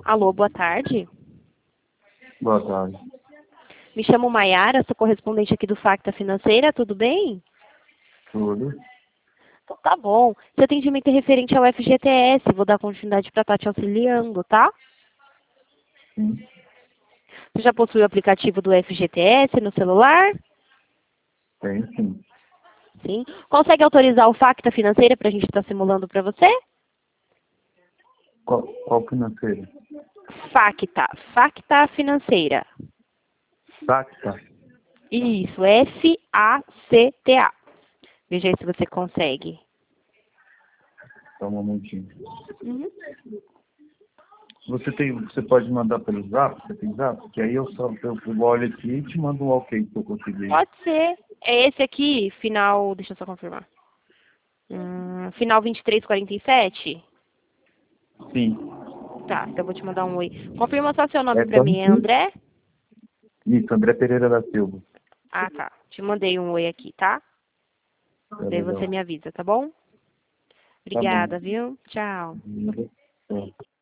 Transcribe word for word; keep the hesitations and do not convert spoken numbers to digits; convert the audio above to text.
Alô, boa tarde. Boa tarde. Me chamo Maiara, sou correspondente aqui do Facta Financeira, tudo bem? Tudo. Então tá bom. Seu atendimento é referente ao F G T S, vou dar continuidade para estar te auxiliando, tá? Sim. Você já possui o aplicativo do F G T S no celular? Tem sim. Sim. Consegue autorizar o Facta Financeira para a gente estar simulando para você? Qual, qual financeiro? Facta. Facta Financeira. Facta. Isso, F A C T A. Veja aí se você consegue. Só um momentinho. Uhum. Você tem, você pode mandar pelo Zap? Você tem Zap? Que aí eu só eu, eu olho aqui e te mando um ok que eu consegui. Pode ser. É esse aqui, final... Deixa eu só confirmar. Hum, final vinte e três quarenta e sete? Sim. Tá, então eu vou te mandar um oi. Confirma só seu nome É pra só mim, é isso. André? Isso, André Pereira da Silva. Ah, tá. Te mandei um oi aqui, tá? Tá Daí legal. você me avisa, tá bom? Tá bom. Obrigada, viu? Tchau. É.